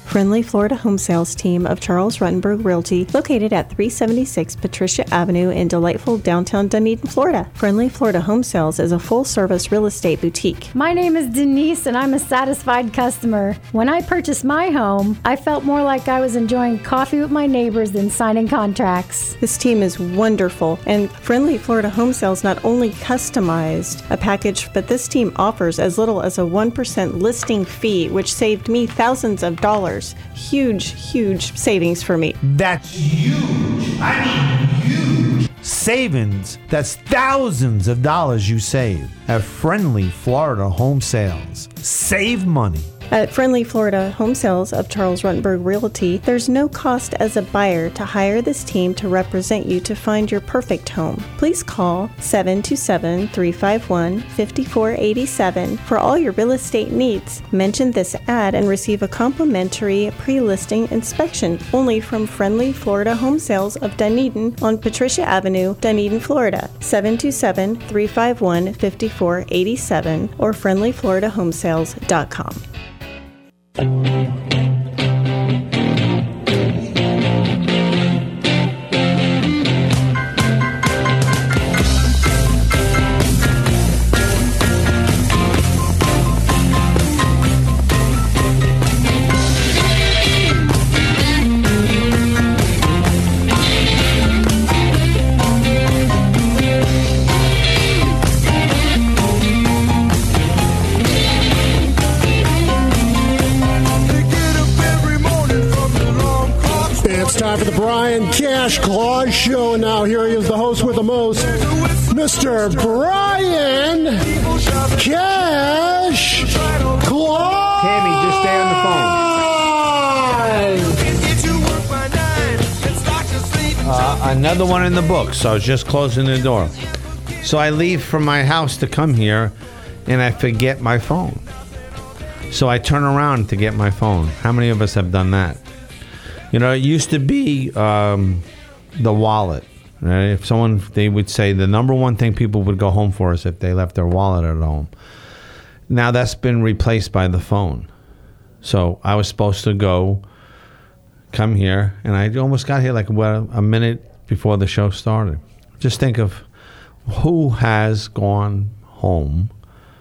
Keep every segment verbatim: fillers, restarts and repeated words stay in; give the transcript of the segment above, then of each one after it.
Friendly Florida Home Sales team of Charles Ruttenberg Realty, located at three seventy-six Patricia Avenue in delightful downtown Dunedin, Florida. Friendly Florida Home Sales is a full-service real estate boutique. My name is Denise, and I'm a satisfied customer. When I purchased my home, I felt more like I was enjoying coffee with my neighbors than signing contracts. This team is wonderful, and Friendly Florida Home Sales not only customized a package, but this team offers as little as a one percent listing fee, which saved me thousands of dollars. Huge, huge savings for me. That's huge. I mean huge. Savings. That's thousands of dollars you save at Friendly Florida Home Sales. Save money. At Friendly Florida Home Sales of Charles Ruttenberg Realty, there's no cost as a buyer to hire this team to represent you to find your perfect home. Please call seven two seven, three five one, five four eight seven for all your real estate needs. Mention this ad and receive a complimentary pre-listing inspection only from Friendly Florida Home Sales of Dunedin on Patricia Avenue, Dunedin, Florida. seven two seven, three five one, five four eight seven or friendly florida home sales dot com. Time for the Brian Cash Claus Show. Now here he is, the host with the most, Mister Brian Cash Claus. Tammy, just stay on the phone. Uh, another one in the book, so I was just closing the door. So I leave from my house to come here, and I forget my phone. So I turn around to get my phone. How many of us have done that? You know, it used to be um, the wallet. Right? If someone, they would say the number one thing people would go home for is if they left their wallet at home. Now that's been replaced by the phone. So I was supposed to go, come here, and I almost got here like what, a minute before the show started. Just think of who has gone home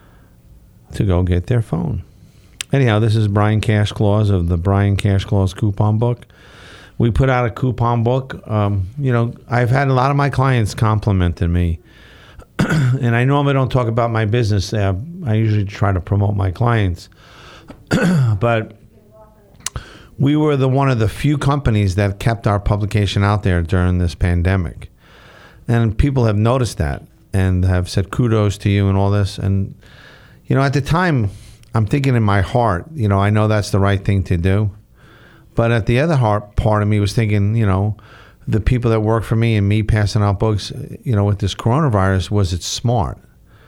to go get their phone. Anyhow, this is Brian Cash Claus of the Brian Cash Claus Coupon Book. We put out a coupon book. Um, you know, I've had a lot of my clients complimenting me. And I normally don't talk about my business. Uh, I usually try to promote my clients. But we were the one of the few companies that kept our publication out there during this pandemic. And people have noticed that and have said kudos to you and all this. And, you know, at the time, I'm thinking in my heart, you know, I know that's the right thing to do. But at the other heart, part of me was thinking, you know, the people that work for me and me passing out books, you know, with this coronavirus, was it smart?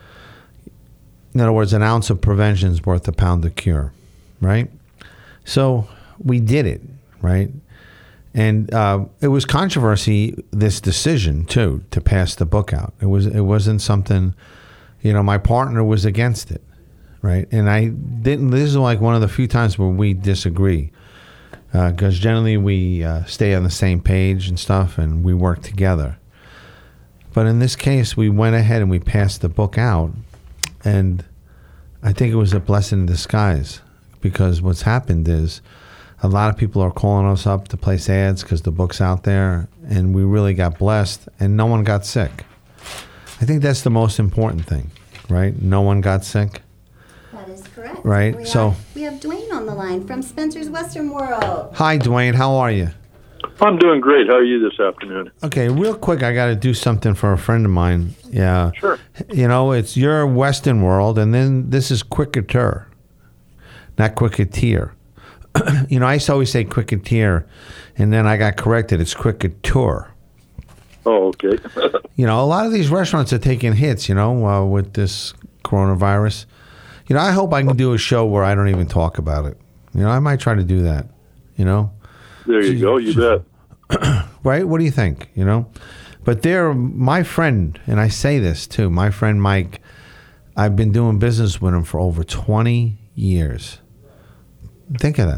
In other words, an ounce of prevention is worth a pound of cure, right? So we did it, right? And uh, it was controversy, this decision, too, to pass the book out. It was, it wasn't something, you know, my partner was against it, right? And I didn't, this is like one of the few times where we disagree. Because uh, generally we uh, stay on the same page and stuff, and we work together. But in this case, we went ahead and we passed the book out, and I think it was a blessing in disguise, because what's happened is a lot of people are calling us up to place ads because the book's out there, and we really got blessed, and no one got sick. I think that's the most important thing, right? No one got sick. That is correct. Right, we so... Are, we have Dwayne on the line from Spencer's Western World. Hi, Dwayne. How are you? I'm doing great. How are you this afternoon? Okay, real quick, I got to do something for a friend of mine. Yeah. Sure. You know, it's your Western World, and then this is Quicketer, not Quicketeer. You know, I used to always say Quicketeer, and then I got corrected. It's Quicketeur. Oh, okay. You know, a lot of these restaurants are taking hits, you know, uh, with this coronavirus. You know, I hope I can do a show where I don't even talk about it. You know, I might try to do that, you know. There you go. You bet. Right? What do you think, you know? But they're my friend, and I say this too, my friend Mike, I've been doing business with him for over twenty years. Think of that.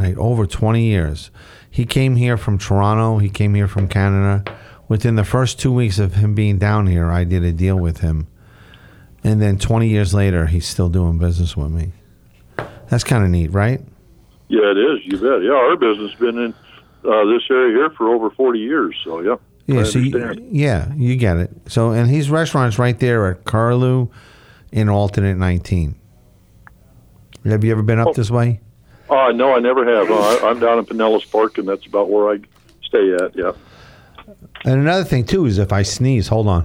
right? Over twenty years. He came here from Toronto. He came here from Canada. Within the first two weeks of him being down here, I did a deal with him. And then twenty years later, he's still doing business with me. That's kind of neat, right? Yeah, it is. You bet. Yeah, our business has been in uh, this area here for over forty years. So, yeah. Yeah, I so you, understand. yeah, you get it. So, and his restaurant's right there at Carlew in Alternate nineteen. Have you ever been up Oh. this way? Uh, no, I never have. Uh, I, I'm down in Pinellas Park, and that's about where I stay at, yeah. And another thing, too, is if I sneeze, hold on.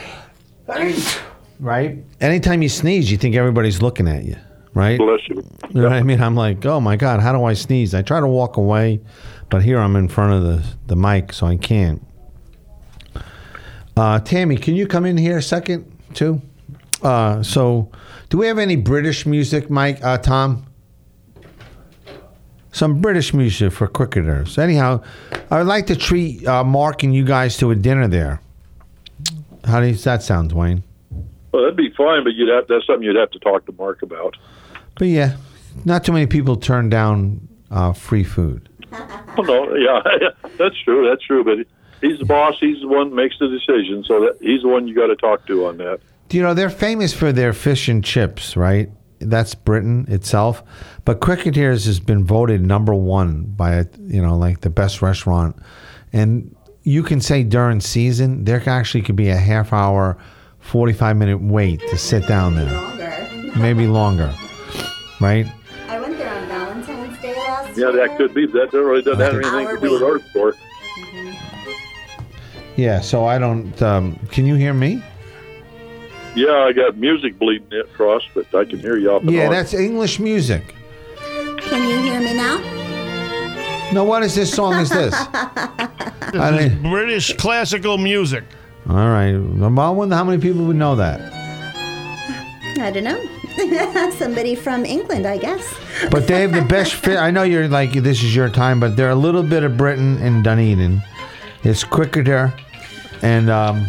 Right? Anytime you sneeze, you think everybody's looking at you, right? Bless you. You know what I mean? I'm like, oh, my God, how do I sneeze? I try to walk away, but here I'm in front of the, the mic, so I can't. Uh, Tammy, can you come in here a second, too? Uh, so, do we have any British music, Mike, uh, Tom? Some British music for cricketers. Anyhow, I would like to treat uh, Mark and you guys to a dinner there. How does that sound, Dwayne? Well, that'd be fine, but you'd have, that's something you'd have to talk to Mark about. But yeah, not too many people turn down uh, free food. Oh, no, yeah, that's true, that's true. But he's the boss. He's the one that makes the decision, so that he's the one you got to talk to on that. You know, they're famous for their fish and chips, right? That's Britain itself. But Cricketers has been voted number one by, you know, like the best restaurant. And you can say during season, there actually could be a half hour, forty-five minute wait to sit down there. Longer. Maybe longer, right? I went there on Valentine's Day last Yeah, year. that could be. That really doesn't have anything to do with our store. Yeah, so I don't, um, can you hear me? Yeah, I got music bleeding it across, but I can hear you off and Yeah, on. that's English music. Can you hear me now? No, what is this song is this? I didn't- British classical music. all right. Well, I wonder how many people would know that. I don't know. Somebody from England, I guess. But they have the best fit. I know you're like, this is your time, but they're a little bit of Britain and Dunedin. It's Cricketer. And, um,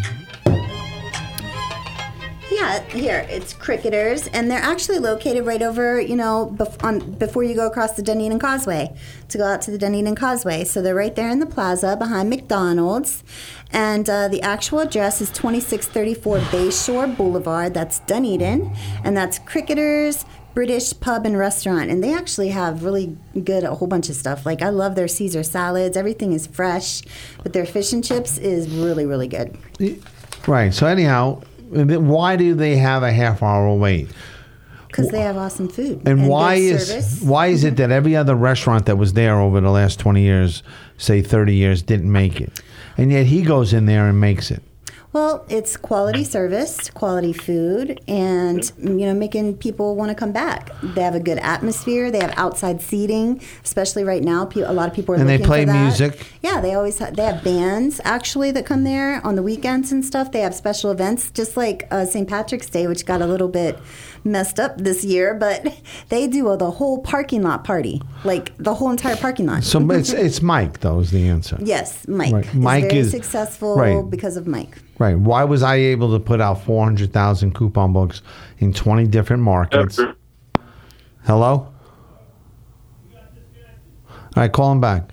Yeah, here, it's Cricketers, and they're actually located right over, you know, bef- on, before you go across the Dunedin Causeway, to go out to the Dunedin Causeway. So they're right there in the plaza behind McDonald's, and uh, the actual address is twenty-six thirty-four Bayshore Boulevard, that's Dunedin, and that's Cricketers British Pub and Restaurant, and they actually have really good, a whole bunch of stuff. Like, I love their Caesar salads, everything is fresh, but their fish and chips is really, really good. right. So, anyhow, why do they have a half hour wait? Because they have awesome food. And, why good is service. why is it that every other restaurant that was there over the last twenty years, say thirty years, didn't make it? And yet he goes in there and makes it. Well, it's quality service, quality food, and you know, making people want to come back. They have a good atmosphere. They have outside seating, especially right now. Pe- A lot of people are And they looking play for that. music? Yeah, they always ha- they have bands actually that come there on the weekends and stuff. They have special events, just like uh, Saint Patrick's Day, which got a little bit messed up this year, but they do uh, the whole parking lot party, like the whole entire parking lot. So it's it's Mike though is the answer. Yes, Mike. Right. is Mike very is- successful right. because of Mike. Right. Why was I able to put out four hundred thousand coupon books in twenty different markets? After- Hello? All right, call him back.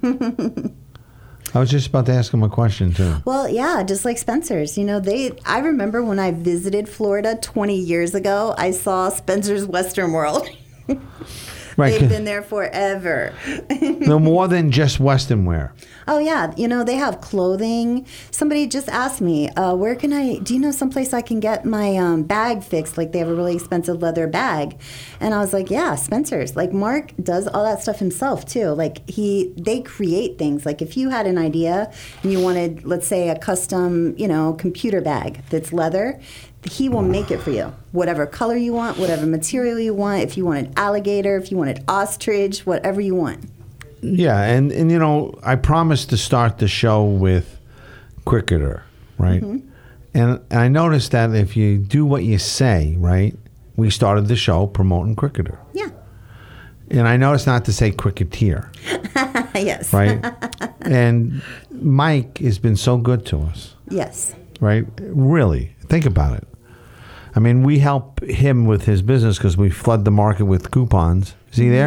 I was just about to ask him a question, too. Well, yeah, just like Spencer's. You know, they. I remember when I visited Florida twenty years ago, I saw Spencer's Western World. Right. They've been there forever. No more than just Western wear. Oh, yeah. You know, they have clothing. Somebody just asked me, uh, where can I, do you know someplace I can get my um, bag fixed? Like, they have a really expensive leather bag. And I was like, yeah, Spencer's. Like, Mark does all that stuff himself, too. Like, he, they create things. Like, if you had an idea and you wanted, let's say, a custom, you know, computer bag that's leather, he will make it for you. Whatever color you want, whatever material you want. If you wanted alligator, if you wanted ostrich, whatever you want. Yeah, and, and you know, I promised to start the show with Cricketer, right? Mm-hmm. And I noticed that if you do what you say, right, we started the show promoting Cricketer. Yeah. And I noticed not to say cricketeer, Yes. right? And Mike has been so good to us, Yes. right? Really, think about it. I mean, we help him with his business because we flood the market with coupons. Is he there?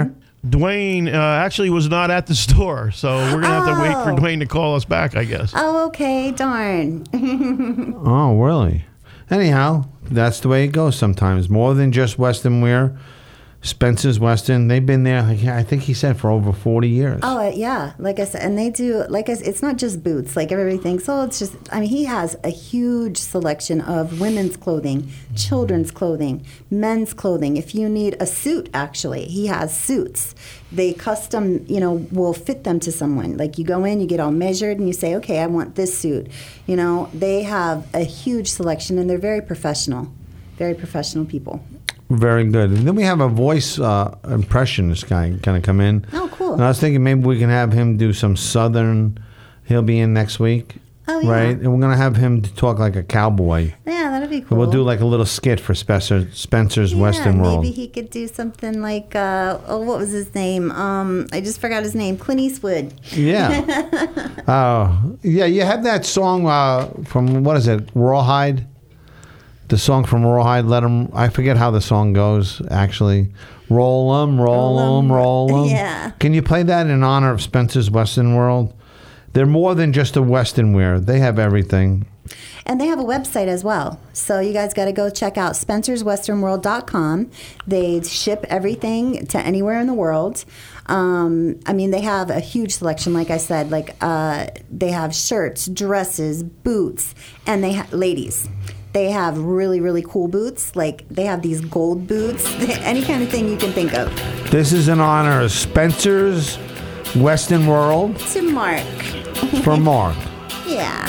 Dwayne uh, actually was not at the store, so we're gonna have to wait for Oh. Dwayne to call us back, I guess. Oh, okay. Darn. Oh, really? Anyhow, that's the way it goes sometimes. More than just Western wear. Spencer's Western, they've been there, I think he said, for over forty years. Oh, uh, yeah. Like I said, and they do, like I said, it's not just boots. Like everybody thinks, oh, it's just, I mean, he has a huge selection of women's clothing, children's clothing, men's clothing. If you need a suit, actually, he has suits. They custom, you know, will fit them to someone. Like you go in, you get all measured, and you say, okay, I want this suit. You know, they have a huge selection, and they're very professional, very professional people. Very good. And then we have a voice uh, impressionist guy going to come in. Oh, cool. And I was thinking maybe we can have him do some Southern. He'll be in next week. Oh, yeah. Right? And we're going to have him talk like a cowboy. Yeah, that'd be And cool. we'll do like a little skit for Spencer, Spencer's Yeah, Western World. maybe he could do something like, uh, oh, what was his name? Um, I just forgot his name. Clint Eastwood. Yeah. Oh, yeah, you have that song uh, from, what is it, Rawhide? The song from Rawhide, Let 'em, I forget how the song goes, actually. Roll 'em, roll 'em, roll 'em. Yeah. Can you play that in honor of Spencer's Western World? They're more than just a Western wear. They have everything. And they have a website as well. So you guys got to go check out spencers western world dot com. They ship everything to anywhere in the world. Um, I mean, they have a huge selection, like I said. Like uh, they have shirts, dresses, boots, and they ha- ladies. They have really, really cool boots. Like they have these gold boots, any kind of thing you can think of. This is in honor of Spencer's Western World To Mark. for Mark. Yeah.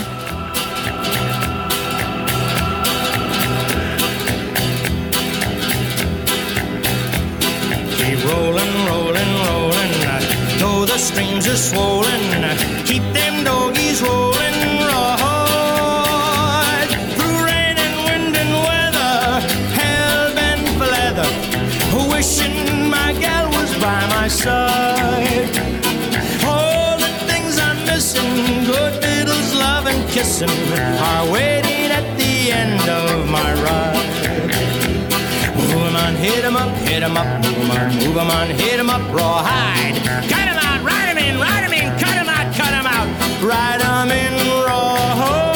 Keep rolling, rolling, rolling, though the streams are swollen. Keep them doggies rolling, right through rain and wind and weather, hell bent for leather. Wishing my gal was by my side. All the things I'm missing, good diddles, love and kissing, are waiting at the end of my ride. Move 'em on, hit 'em up, hit 'em up, move 'em on, move 'em on, hit 'em up, rawhide. Cut 'em out, ride 'em in, ride 'em in, cut 'em out, cut 'em out, ride 'em in, rawhide.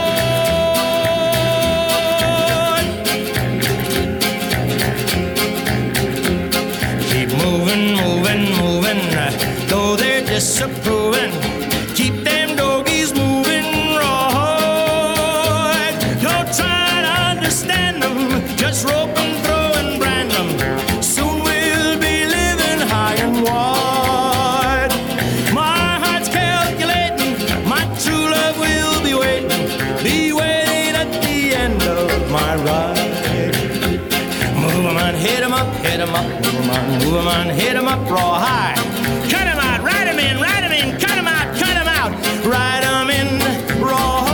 Keep moving, moving, moving, though they're disapproving. Keep them doggies moving, rawhide. Don't try to understand them, just rope 'em through and brand them. Soon we'll be living high and wide. My heart's calculating, my true love will be waiting, be waiting at the end of my ride. Move 'em on, hit 'em up, hit 'em up, move 'em on, move 'em on, hit 'em up, rawhide. Cut 'em out, ride 'em in, ride 'em in, cut 'em out, cut 'em out, ride 'em in, rawhide.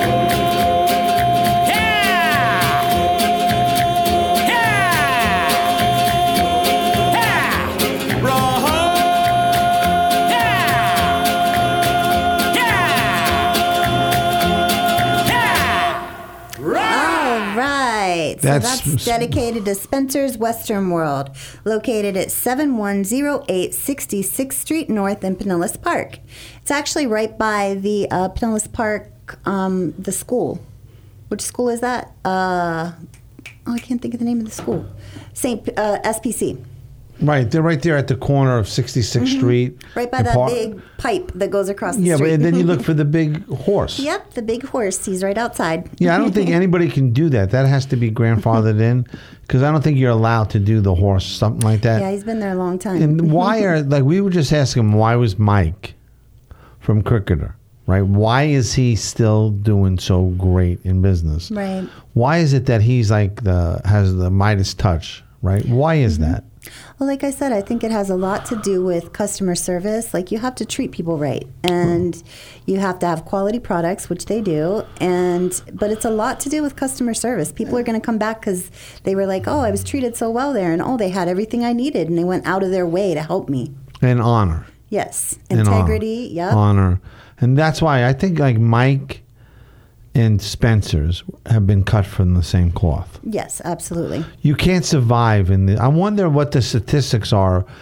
All right. So That's- that's, dedicated to Spencer's Western World, located at seven one zero eight sixty-sixth Street North in Pinellas Park. It's actually right by the uh, Pinellas Park, um, the school. Which school is that? Uh, oh, I can't think of the name of the school. Saint uh, S P C. Right, they're right there at the corner of sixty-sixth Street. Right by and that Par- big pipe that goes across the Yeah, street. but then you look for the big horse. Yep, the big horse. He's right outside. Yeah, I don't think anybody can do that. That has to be grandfathered in because I don't think you're allowed to do the horse, something like that. Yeah, he's been there a long time. And why are, like, we were just asking him, why was Mike from Cricketer, right? Why is he still doing so great in business? Right. Why is it that he's like the, has the Midas touch, right? Why is Mm-hmm. that? Well, like I said, I think it has a lot to do with customer service. Like, you have to treat people right, and you have to have quality products, which they do. And but it's a lot to do with customer service. People are going to come back because they were like, "Oh, I was treated so well there, and oh, they had everything I needed, and they went out of their way to help me." And honor. Yes, And honor. integrity. Yep. Honor. And that's why I think like Mike and Spencer's have been cut from the same cloth. Yes, absolutely. You can't survive in the. I wonder what the statistics are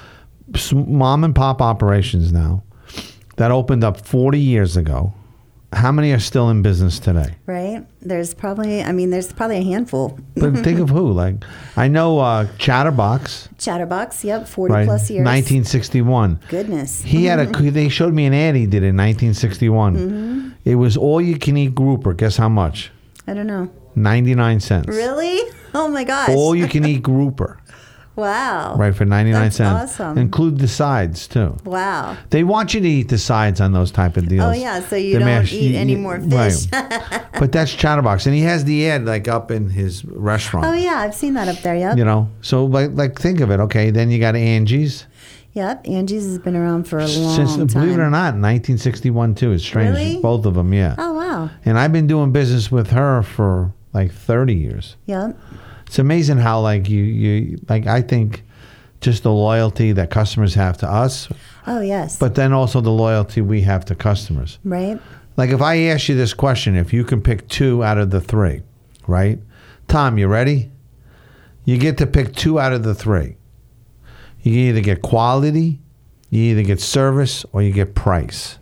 s- mom and pop operations now that opened up forty years ago. How many are still in business today? Right? There's probably, I mean, there's probably a handful. But think of who. Like, I know uh, Chatterbox. Chatterbox, yep, forty Right, plus years. nineteen sixty-one. Goodness. He had a. They showed me an ad he did in nineteen sixty-one. Mm-hmm. It was all you can eat grouper. Guess how much? I don't know. ninety-nine cents. Really? Oh my gosh. All you can eat grouper. Wow. Right, for ninety-nine That's cents. awesome. Include the sides too. Wow. They want you to eat the sides on those type of deals. Oh yeah, so you The don't mash- eat you- any you- more fish. Right. But that's Chatterbox, and he has the ad like up in his restaurant. Oh yeah, I've seen that up there. Yep. You know, so like, like think of it. Okay, then you got Angie's. Yep. Angie's has been around for a long Since, time. believe it or not, nineteen sixty-one too. It's strange. Really? Both of them, yeah. Oh wow. And I've been doing business with her for like thirty years. Yep. It's amazing how like you you like I think just the loyalty that customers have to us, Oh yes. but then also the loyalty we have to customers. right. Like if I ask you this question, if you can pick two out of the three, right? Tom, you ready? You get to pick two out of the three. You can either get quality, you either get service, or you get price.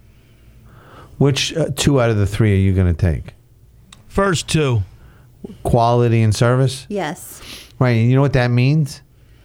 Which uh, two out of the three are you going to take? First two. Quality and service? Yes. Right, and you know what that means?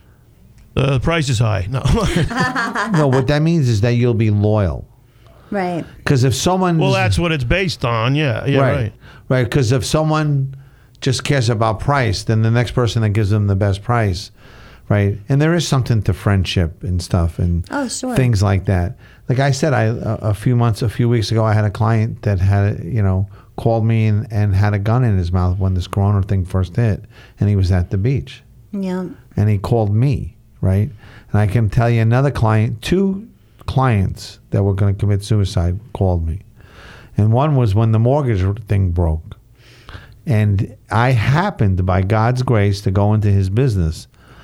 Uh, the price is high. No. No, what that means is that you'll be loyal. Right. Because if someone... Well, that's what it's based on. Yeah. Yeah. Right. Right, right. Because if someone just cares about price, then the next person that gives them the best price, right? And there is something to friendship and stuff and Oh, sure. things like that. Like I said, I a, a few months, a few weeks ago, I had a client that had, you know, called me and, and had a gun in his mouth when this corona thing first hit, and he was at the beach, Yeah. and he called me, right? And I can tell you another client, two clients that were going to commit suicide called me. And one was when the mortgage thing broke. And I happened, by God's grace, to go into his business.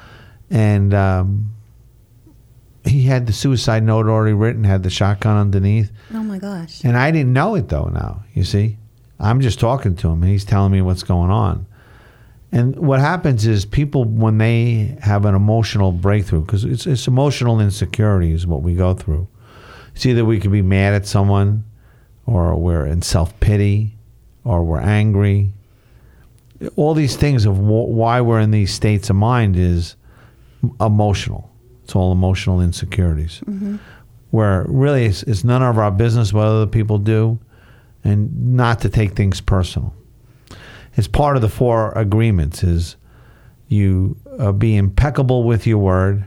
And um, he had the suicide note already written, had the shotgun underneath. Oh my gosh. And I didn't know it, though, now, you see. I'm just talking to him, and he's telling me what's going on. And what happens is people, when they have an emotional breakthrough, because it's, it's emotional insecurity is what we go through. It's either we could be mad at someone, or we're in self-pity, or we're angry. All these things of wh- why we're in these states of mind is emotional. It's all emotional insecurities. Mm-hmm. Where really it's, it's none of our business what other people do, and not to take things personal. It's part of the four agreements is you uh, be impeccable with your word,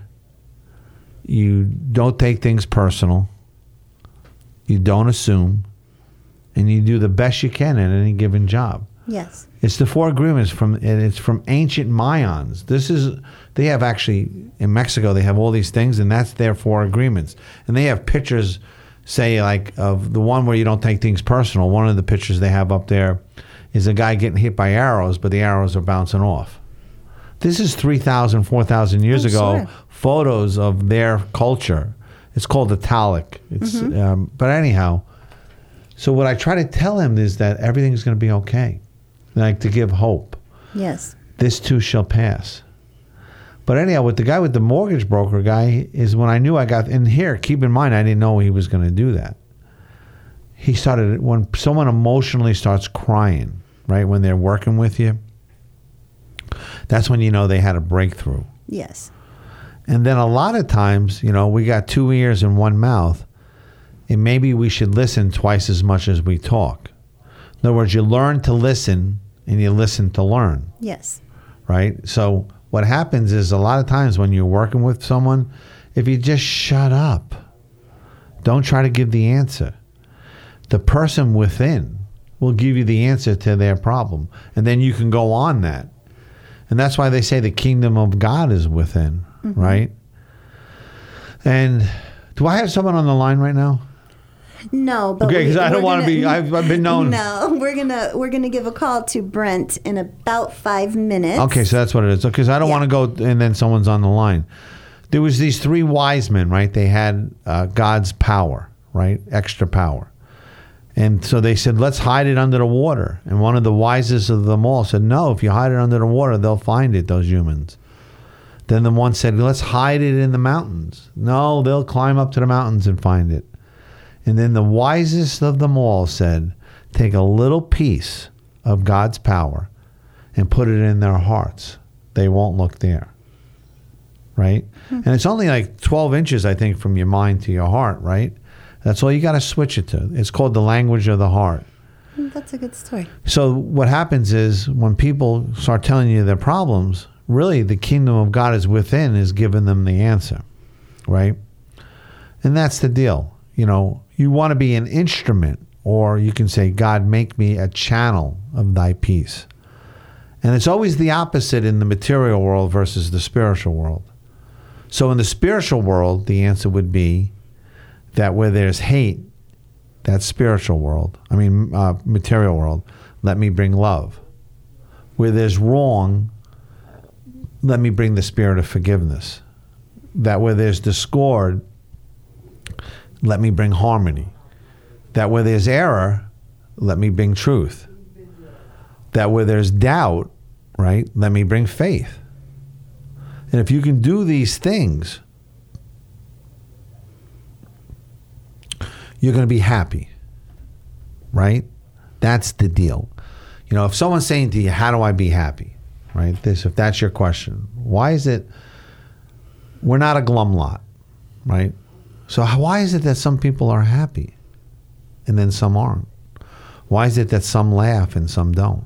you don't take things personal, you don't assume, and you do the best you can at any given job. Yes. It's the four agreements from, and it's from ancient Mayans. This is, they have actually, in Mexico, they have all these things, and that's their four agreements. And they have pictures, say, like, of the one where you don't take things personal. One of the pictures they have up there is a guy getting hit by arrows, but the arrows are bouncing off. This is three thousand, four thousand years Oh, ago, sure. photos of their culture. It's called Italic. It's, Mm-hmm. um, but anyhow, so what I try to tell him is that everything's going to be okay. Like to give hope. Yes. This too shall pass. But anyhow, with the guy with the mortgage broker guy is when I knew I got in here. Keep in mind, I didn't know he was going to do that. He started when someone emotionally starts crying, right? When they're working with you, that's when you know they had a breakthrough. Yes. And then a lot of times, you know, we got two ears and one mouth, and maybe we should listen twice as much as we talk. In other words, you learn to listen and you listen to learn. Yes. Right? So what happens is a lot of times when you're working with someone, if you just shut up, don't try to give the answer. The person within will give you the answer to their problem. And then you can go on that. And that's why they say the kingdom of God is within, mm-hmm. right? And do I have someone on the line right now? No, but okay, because I don't we're want to gonna- be. I've, I've been known. No, we're gonna we're gonna give a call to Brent in about five minutes. Okay, so that's what it is. Because I don't Yeah. want to go and then someone's on the line. There was these three wise men, right? They had uh, God's power, right? Extra power. And so they said, let's hide it under the water. And one of the wisest of them all said, no, if you hide it under the water, they'll find it, those humans. Then the one said, let's hide it in the mountains. No, they'll climb up to the mountains and find it. And then the wisest of them all said, take a little piece of God's power and put it in their hearts. They won't look there. Right? Mm-hmm. And it's only like twelve inches, I think, from your mind to your heart, right? That's all you got to switch it to. It's called the language of the heart. That's a good story. So what happens is when people start telling you their problems, really the kingdom of God is within, is giving them the answer, right? And that's the deal. You know, you want to be an instrument, or you can say, God, make me a channel of thy peace. And it's always the opposite in the material world versus the spiritual world. So in the spiritual world, the answer would be that where there's hate, that spiritual world, I mean uh, material world, let me bring love. Where there's wrong, let me bring the spirit of forgiveness. That where there's discord, let me bring harmony. That where there's error, let me bring truth. That where there's doubt, right, let me bring faith. And if you can do these things, you're going to be happy, right? That's the deal. You know, if someone's saying to you, how do I be happy, right? This, if that's your question, why is it, we're not a glum lot, right? So how, why is it that some people are happy and then some aren't? Why is it that some laugh and some don't?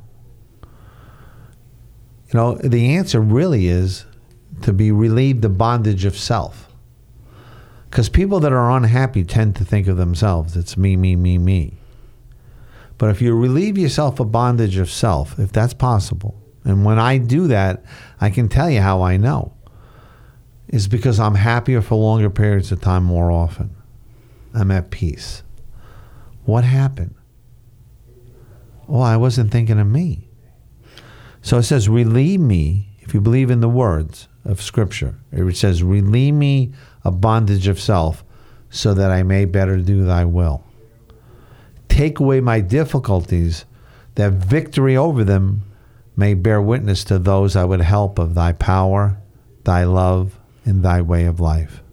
You know, the answer really is to be relieved the bondage of self. Because people that are unhappy tend to think of themselves. It's me, me, me, me. But if you relieve yourself of bondage of self, if that's possible, and when I do that, I can tell you how I know. It's because I'm happier for longer periods of time more often. I'm at peace. What happened? Well, I wasn't thinking of me. So it says, relieve me, if you believe in the words of Scripture. It says, relieve me of bondage of self, so that I may better do thy will. Take away my difficulties, that victory over them may bear witness to those I would help of thy power, thy love, and thy way of life.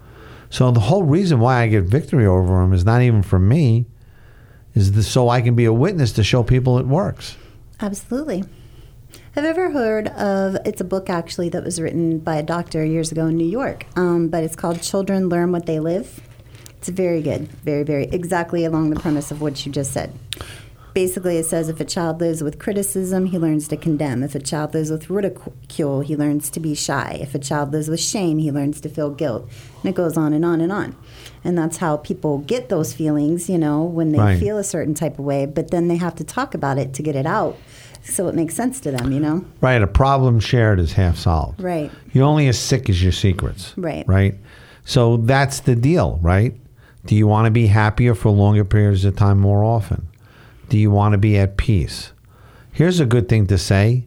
So the whole reason why I get victory over them is not even for me, is this so I can be a witness to show people it works. Absolutely. Have you ever heard of, it's a book actually that was written by a doctor years ago in New York, um, but it's called Children Learn What They Live. It's very good, very, very, exactly along the premise of what you just said. Basically, it says if a child lives with criticism, he learns to condemn. If a child lives with ridicule, he learns to be shy. If a child lives with shame, he learns to feel guilt. And it goes on and on and on. And that's how people get those feelings, you know, when they Right. feel a certain type of way, but then they have to talk about it to get it out so it makes sense to them, you know? Right, a problem shared is half solved. Right. You're only as sick as your secrets. Right. Right? So that's the deal, right? Do you want to be happier for longer periods of time more often? Do you want to be at peace? Here's a good thing to say.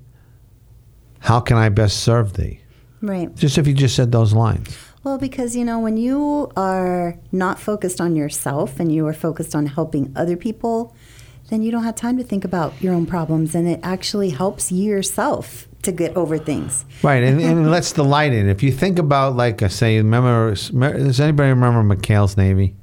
How can I best serve thee? Right. Just if you just said those lines. Well, because, you know, when you are not focused on yourself and you are focused on helping other people, then you don't have time to think about your own problems, and it actually helps you yourself to get over things. Right, and, and it lets the light in. If you think about, like I say, remember, does anybody remember McHale's Navy?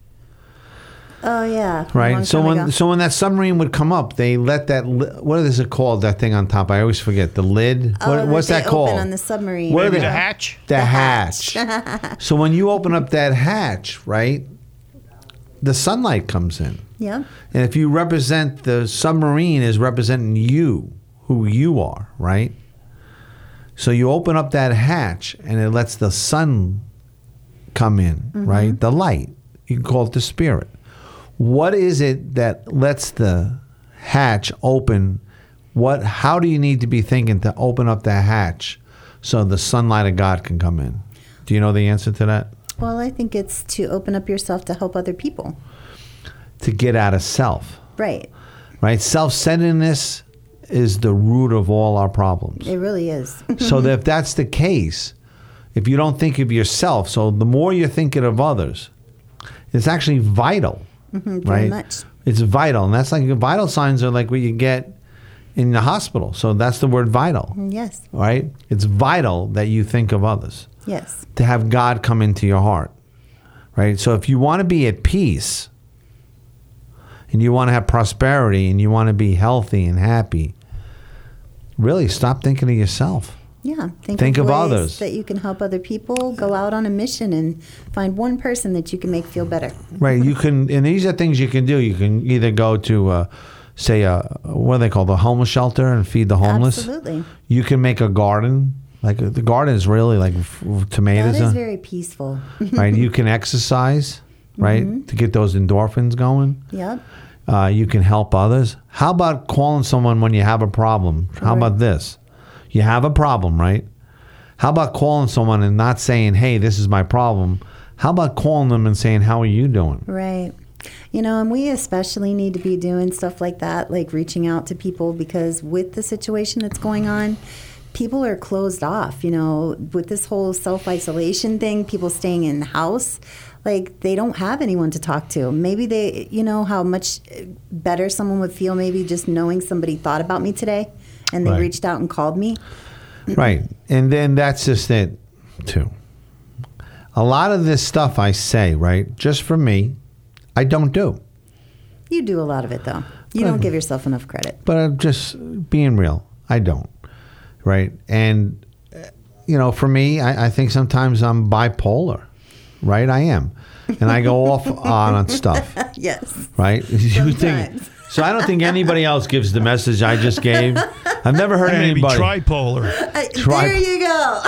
Oh, yeah. a long Right. So time when ago. so when that submarine would come up, they let that li- what is it called? That thing on top? I always forget the lid. Oh, What, what's they that called? open on the submarine. What are Maybe they- the hatch? The, hatch. So when you open up that hatch, right, the sunlight comes in, Yeah. and if you represent the submarine as representing you, who you are, right? So you open up that hatch, and it lets the sun come in, Mm-hmm. right? The light. You can call it the spirit. What is it that lets the hatch open? What? How do you need to be thinking to open up the hatch so the sunlight of God can come in? Do you know the answer to that? Well, I think it's to open up yourself to help other people. To get out of self, Right. right? Self-centeredness is the root of all our problems. It really is. So that if that's the case, if you don't think of yourself, so the more you're thinking of others, it's actually vital, Mhm, right? very much. It's vital, and that's like vital signs are like what you get in the hospital. So that's the word vital, Yes. right? It's vital that you think of others, Yes. to have God come into your heart, right? So if you want to be at peace and you want to have prosperity and you want to be healthy and happy, really stop thinking of yourself. Yeah. Think, Think of ways others. that you can help other people. Go out on a mission and find one person that you can make feel better. Right. You can, and these are things you can do. You can either go to, uh, say, uh, what do they call the homeless shelter and feed the homeless. Absolutely. You can make a garden. Like uh, the garden is really like f- tomatoes. That is uh, very peaceful. right. You can exercise, right, Mm-hmm. to get those endorphins going. Yep. Uh, you can help others. How about calling someone when you have a problem? How about this? You have a problem, right? How about calling someone and not saying, hey, this is my problem? How about calling them and saying, how are you doing? Right. You know, and we especially need to be doing stuff like that, like reaching out to people, because with the situation that's going on, people are closed off. You know, with this whole self-isolation thing, people staying in the house, like they don't have anyone to talk to. Maybe they, you know, how much better someone would feel maybe just knowing somebody thought about me today and they Right. reached out and called me. Right. And then that's just it, too. A lot of this stuff I say, right, just for me, I don't do. You do a lot of it, though. You don't give yourself enough credit. But I'm just being real. I don't. Right. And, uh, you know, for me, I, I think sometimes I'm bipolar. Right. I am. And I go off on, on stuff. Yes. Right. You think, Sometimes. so I don't think anybody else gives the message I just gave. I've never heard Maybe anybody. tripolar. Uh, Try- there you go.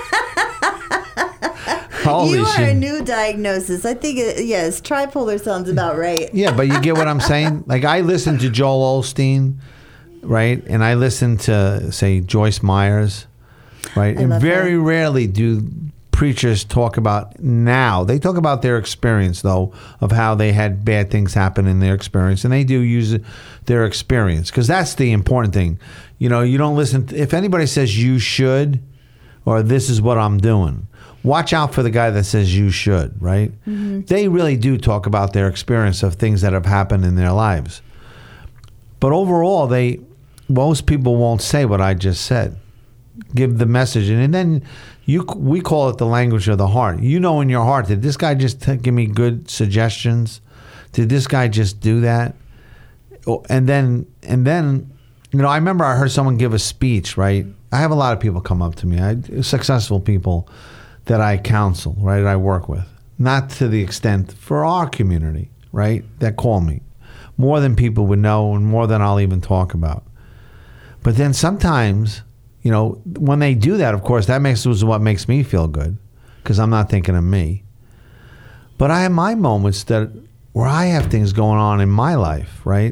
Holy you are shit. a new diagnosis. I think, it, yes, tripolar sounds about right. Yeah, but you get what I'm saying? Like, I listen to Joel Osteen, right? And I listen to, say, Joyce Myers, right? I and love very her. rarely do preachers talk about now. They talk about their experience, though, of how they had bad things happen in their experience. And they do use their experience, because that's the important thing. You know, you don't listen. To, if anybody says you should, or this is what I'm doing, watch out for the guy that says you should, right? Mm-hmm. They really do talk about their experience of things that have happened in their lives. But overall, they most people won't say what I just said. Give the message. And, and then you we call it the language of the heart. You know in your heart, did this guy just t- give me good suggestions? Did this guy just do that? Oh, And then, and then, you know, I remember I heard someone give a speech, right? I have a lot of people come up to me, I, successful people that I counsel, right, I work with. Not to the extent for our community, right, that call me. More than people would know and more than I'll even talk about. But then sometimes, you know, when they do that, of course, that makes was what makes me feel good, because I'm not thinking of me. But I have my moments that where I have things going on in my life, right?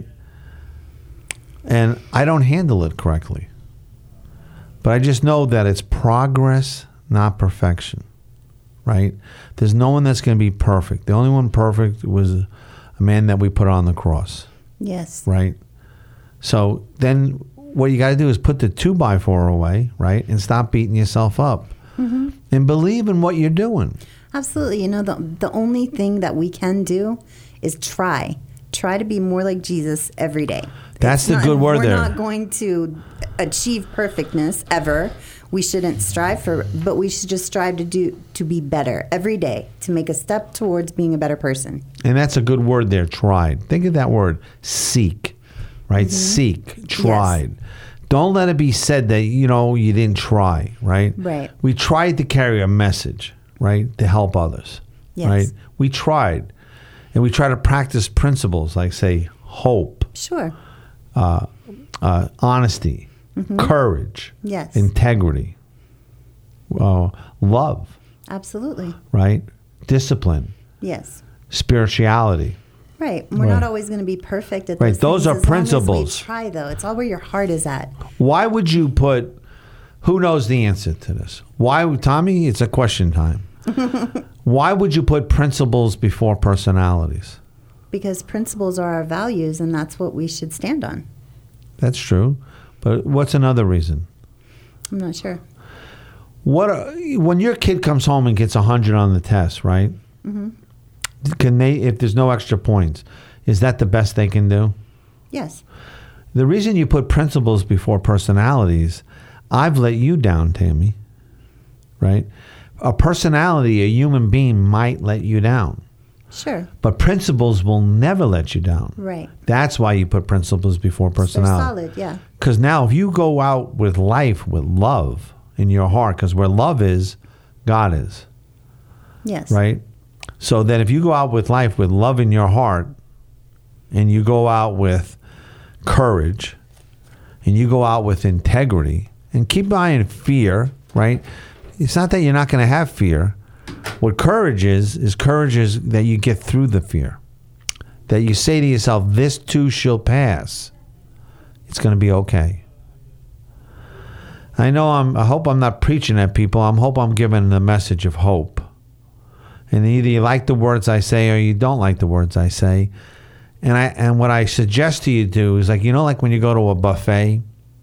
And I don't handle it correctly. But I just know that it's progress, not perfection, right? There's no one that's going to be perfect. The only one perfect was a man that we put on the cross, Yes. right? So then what you got to do is put the two by four away, right? And stop beating yourself up. Mm-hmm. And believe in what you're doing. Absolutely. You know, the, the only thing that we can do is try. Try to be more like Jesus every day. That's It's the not- good word we're there. We're not going to achieve perfectness ever. We shouldn't strive for, but we should just strive to do to be better every day, to make a step towards being a better person. And that's a good word there, tried. Think of that word, seek, right? Seek, tried. Don't let it be said that, you know, you didn't try, right? Right. We tried to carry a message, right, to help others, Yes. right? We tried. And we try to practice principles like, say, hope, Sure. uh, uh, honesty, courage, Yes. integrity, uh, love, Absolutely. right? Discipline, Yes. spirituality. Right. We're Right. not always going to be perfect at Right, those those things, are as long as principles. we try, though. It's all where your heart is at. Why would you put, who knows the answer to this? Why, Tommy, it's a question time. Why would you put principles before personalities? Because principles are our values, and that's what we should stand on. That's true. But what's another reason? I'm not sure. What are, when your kid comes home and gets one hundred on the test, right? Mm-hmm. Can they, if there's no extra points, is that the best they can do? Yes. The reason you put principles before personalities, I've let you down, Tammy, right? A personality, a human being might let you down. Sure. But principles will never let you down. Right. That's why you put principles before personality. They're solid, yeah. Because now if you go out with life with love in your heart, because where love is, God is. Yes. Right? So then if you go out with life with love in your heart, and you go out with courage, and you go out with integrity, and keep buying fear, right? It's not that you're not going to have fear. What courage is, is courage is that you get through the fear. That you say to yourself, this too shall pass. It's going to be okay. I know I'm, I hope I'm not preaching at people. I hope I'm giving a message of hope. And either you like the words I say or you don't like the words I say. And I and what I suggest to you do is like, you know, like when you go to a buffet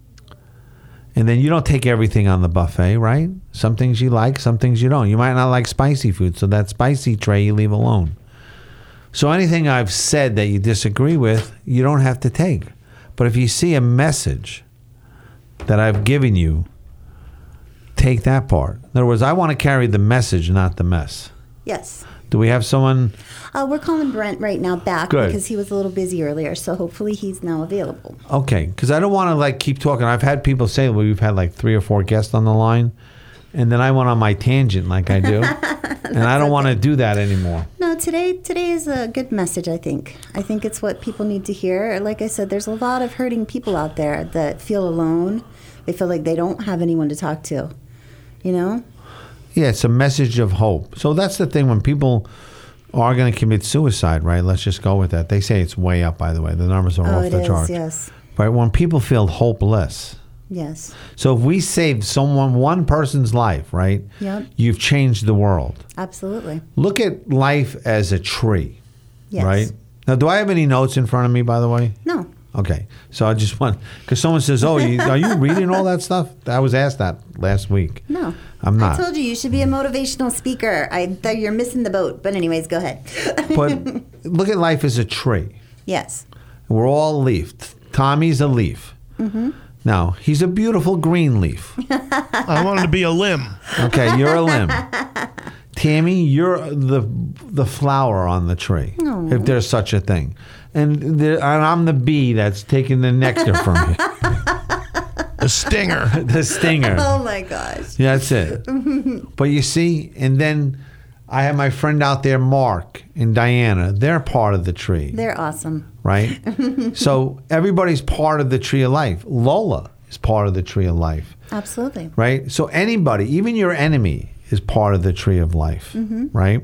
and then you don't take everything on the buffet, right? Some things you like, some things you don't. You might not like spicy food, so that spicy tray you leave alone. So anything I've said that you disagree with, you don't have to take. But if you see a message that I've given you, take that part. In other words, I want to carry the message, not the mess. Yes. Do we have someone? Uh, we're calling Brent right now back Good. because he was a little busy earlier, so hopefully he's now available. Okay, because I don't want to like keep talking. I've had people say, well, we've had like three or four guests on the line, and then I went on my tangent like I do, and I don't okay. want to do that anymore. No, today today is a good message, I think. I think it's what people need to hear. Like I said, there's a lot of hurting people out there that feel alone. They feel like they don't have anyone to talk to, you know? Yeah, it's a message of hope. So that's the thing when people are going to commit suicide, right? Let's just go with that. They say it's way up, by the way. The numbers are oh, off it the is, chart. Yes. Right? When people feel hopeless. Yes. So if we saved someone, one person's life, right? Yep. You've changed the world. Absolutely. Look at life as a tree, yes. right? Now, do I have any notes in front of me, by the way? No. Okay. So I just want, because someone says, oh, you, are you reading all that stuff? I was asked that last week. No. I'm not. I told you you should be a motivational speaker. I thought you're missing the boat. But anyways, go ahead. But look at life as a tree. Yes. We're all leafed. Tommy's a leaf. Mm-hmm. Now, he's a beautiful green leaf. I wanted to be a limb. Okay, you're a limb. Tammy, you're the the flower on the tree, Aww. if there's such a thing. And, the, and I'm the bee that's taking the nectar from you. The stinger. The stinger. Oh, my gosh. Yeah, that's it. But you see, and then I have my friend out there, Mark and Diana. They're part of the tree. They're awesome. Right? So everybody's part of the tree of life. Lola is part of the tree of life. Absolutely. Right? So anybody, even your enemy, is part of the tree of life. Mm-hmm. Right?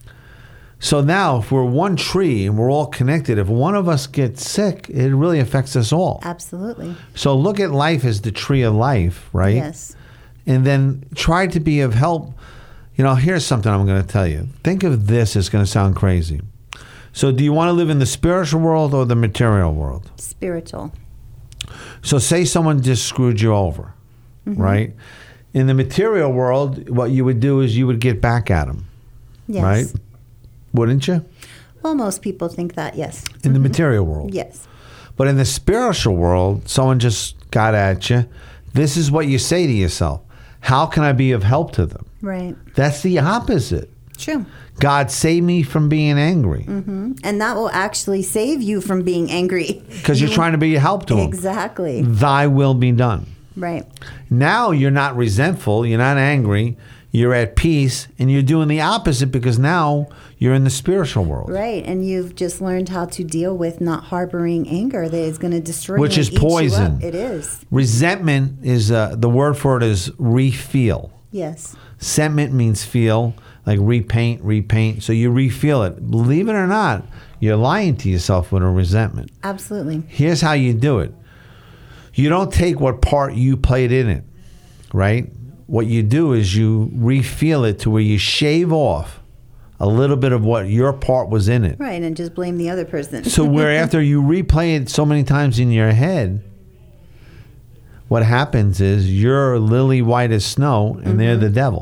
So now, if we're one tree and we're all connected, if one of us gets sick, it really affects us all. Absolutely. So look at life as the tree of life, right? Yes. And then try to be of help. You know, here's something I'm going to tell you. Think of this. It's going to sound crazy. So do you want to live in the spiritual world or the material world? Spiritual. So say someone just screwed you over, mm-hmm. right? In the material world, what you would do is you would get back at them, yes. right? Wouldn't you? Well, most people think that, yes. In mm-hmm. the material world. Yes. But in the spiritual world, someone just got at you. This is what you say to yourself. How can I be of help to them? Right. That's the opposite. True. God, save me from being angry. Mm-hmm. And that will actually save you from being angry. Because you're trying to be a help to him. Exactly. Thy will be done. Right. Now you're not resentful. You're not angry. You're at peace. And you're doing the opposite because now you're in the spiritual world. Right. And you've just learned how to deal with not harboring anger that is going to destroy Which you. is and eat you poison. up. It is. Resentment is, uh, the word for it is re-feel. Yes. Sentiment means feel, like repaint, repaint. So you re-feel it. Believe it or not, you're lying to yourself with a resentment. Absolutely. Here's how you do it. You don't take what part you played in it, right? What you do is you re-feel it to where you shave off a little bit of what your part was in it. Right, and just blame the other person. So where after you replay it so many times in your head, what happens is you're lily white as snow and mm-hmm. they're the devil.